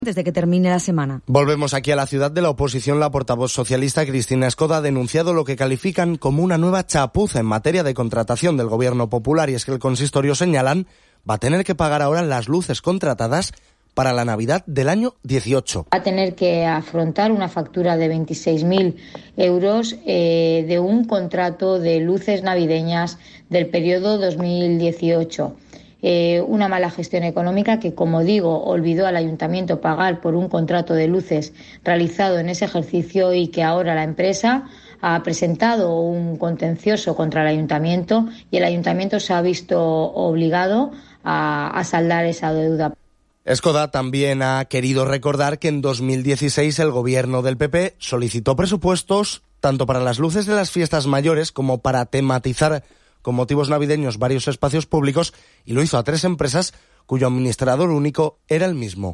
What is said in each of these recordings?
desde que termine la semana. Volvemos aquí a la ciudad de la oposición. La portavoz socialista Cristina Escoda ha denunciado lo que califican como una nueva chapuza en materia de contratación del gobierno popular, y es que el consistorio, señalan, va a tener que pagar ahora las luces contratadas para la Navidad del año 18. Va a tener que afrontar una factura de 26.000 euros de un contrato de luces navideñas del periodo 2018. Una mala gestión económica que, como digo, olvidó al ayuntamiento pagar por un contrato de luces realizado en ese ejercicio, y que ahora la empresa ha presentado un contencioso contra el ayuntamiento y el ayuntamiento se ha visto obligado a saldar esa deuda. Escoda también ha querido recordar que en 2016 el gobierno del PP solicitó presupuestos tanto para las luces de las fiestas mayores como para tematizar con motivos navideños varios espacios públicos, y lo hizo a 3 empresas cuyo administrador único era el mismo.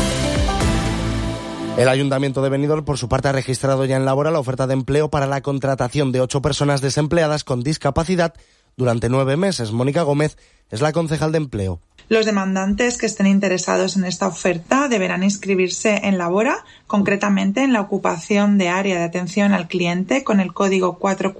El Ayuntamiento de Benidorm, por su parte, ha registrado ya en Labora la oferta de empleo para la contratación de 8 personas desempleadas con discapacidad durante 9 meses. Mónica Gómez es la concejal de empleo. Los demandantes que estén interesados en esta oferta deberán inscribirse en Labora, concretamente en la ocupación de área de atención al cliente con el código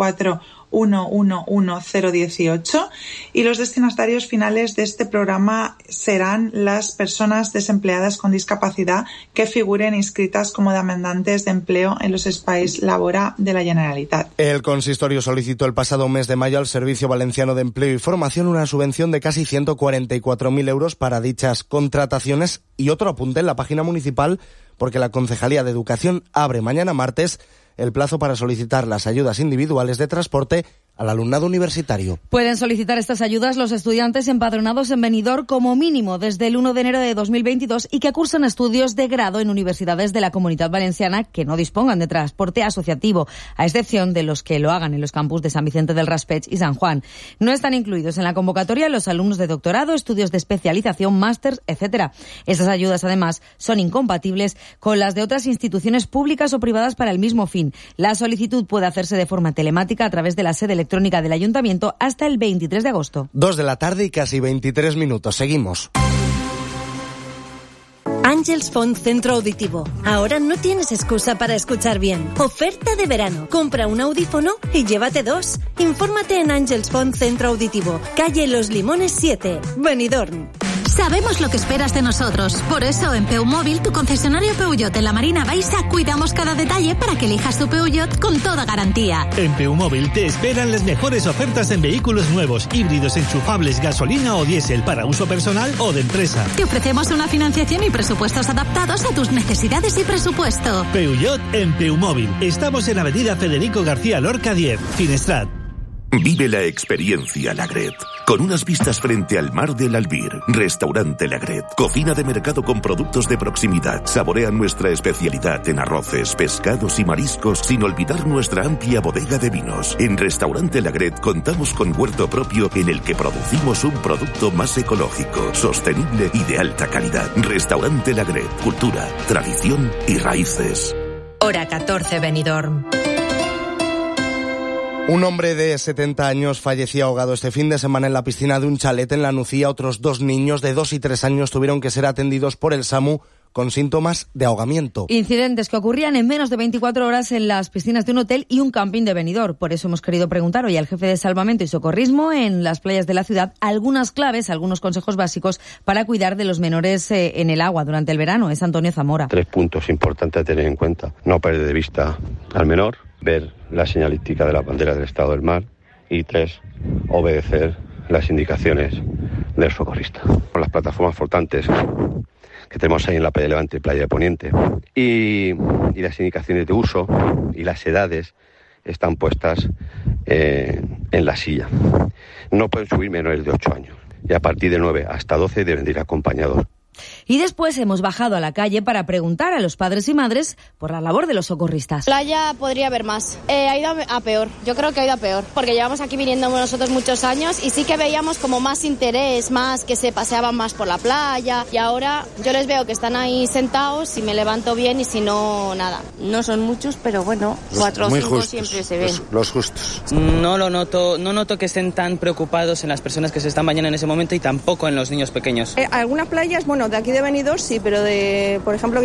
441111018, y los destinatarios finales de este programa serán las personas desempleadas con discapacidad que figuren inscritas como demandantes de empleo en los espais Labora de la Generalitat. El consistorio solicitó el pasado mes de mayo al Servicio Valenciano de Empleo y Formación una subvención de casi 144.000 euros para dichas contrataciones. Y otro apunte en la página municipal, porque la Concejalía de Educación abre mañana martes el plazo para solicitar las ayudas individuales de transporte al alumnado universitario. Pueden solicitar estas ayudas los estudiantes empadronados en Benidorm como mínimo desde el 1 de enero de 2022 y que cursan estudios de grado en universidades de la Comunidad Valenciana que no dispongan de transporte asociativo, a excepción de los que lo hagan en los campus de San Vicente del Raspeig y San Juan. No están incluidos en la convocatoria los alumnos de doctorado, estudios de especialización, másters, etc. Estas ayudas, además, son incompatibles con las de otras instituciones públicas o privadas para el mismo fin. La solicitud puede hacerse de forma telemática a través de la sede electrónica del Ayuntamiento hasta el 23 de agosto. 2 de la tarde y casi 23 minutos. Seguimos. Ángels Font Centro Auditivo. Ahora no tienes excusa para escuchar bien. Oferta de verano. Compra un audífono y llévate 2. Infórmate en Ángels Font Centro Auditivo, calle Los Limones 7, Benidorm. Sabemos lo que esperas de nosotros. Por eso, en Peumóvil, tu concesionario Peugeot en la Marina Baixa, cuidamos cada detalle para que elijas tu Peugeot con toda garantía. En Peumóvil te esperan las mejores ofertas en vehículos nuevos, híbridos, enchufables, gasolina o diésel para uso personal o de empresa. Te ofrecemos una financiación y presupuestos adaptados a tus necesidades y presupuesto. Peugeot en Peumóvil. Estamos en Avenida Federico García Lorca 10, Finestrat. Vive la experiencia Lagret, con unas vistas frente al mar del Albir. Restaurante Lagret, cocina de mercado con productos de proximidad. Saborea nuestra especialidad en arroces, pescados y mariscos, sin olvidar nuestra amplia bodega de vinos. En Restaurante Lagret contamos con huerto propio en el que producimos un producto más ecológico, sostenible y de alta calidad. Restaurante Lagret, cultura, tradición y raíces. Hora 14, Benidorm. Un hombre de 70 años falleció ahogado este fin de semana en la piscina de un chalet en La Nucía. Otros 2 niños de 2 y 3 años tuvieron que ser atendidos por el SAMU con síntomas de ahogamiento. Incidentes que ocurrían en menos de 24 horas en las piscinas de un hotel y un camping de Benidorm. Por eso hemos querido preguntar hoy al jefe de salvamento y socorrismo en las playas de la ciudad algunas claves, algunos consejos básicos para cuidar de los menores en el agua durante el verano. Es Antonio Zamora. 3 puntos importantes a tener en cuenta. No perder de vista al menor, ver la señalística de la bandera del estado del mar, y 3, obedecer las indicaciones del socorrista. Con las plataformas flotantes que tenemos ahí en la playa de Levante y playa de Poniente, y las indicaciones de uso y las edades están puestas en la silla. No pueden subir menores de 8 años, y a partir de 9 hasta 12 deben de ir acompañados. Y después hemos bajado a la calle para preguntar a los padres y madres por la labor de los socorristas. Playa podría haber más. Ha ido a peor. Yo creo que ha ido a peor. Porque llevamos aquí viniendo nosotros muchos años y sí que veíamos como más interés, más que se paseaban más por la playa. Y ahora yo les veo que están ahí sentados y me levanto bien, y si no, nada. No son muchos, pero bueno, 4 o 5 siempre se ven. Los justos. No noto que estén tan preocupados en las personas que se están bañando en ese momento, y tampoco en los niños pequeños. Algunas playas, Bueno, de aquí de Benidorm sí, pero de, por ejemplo,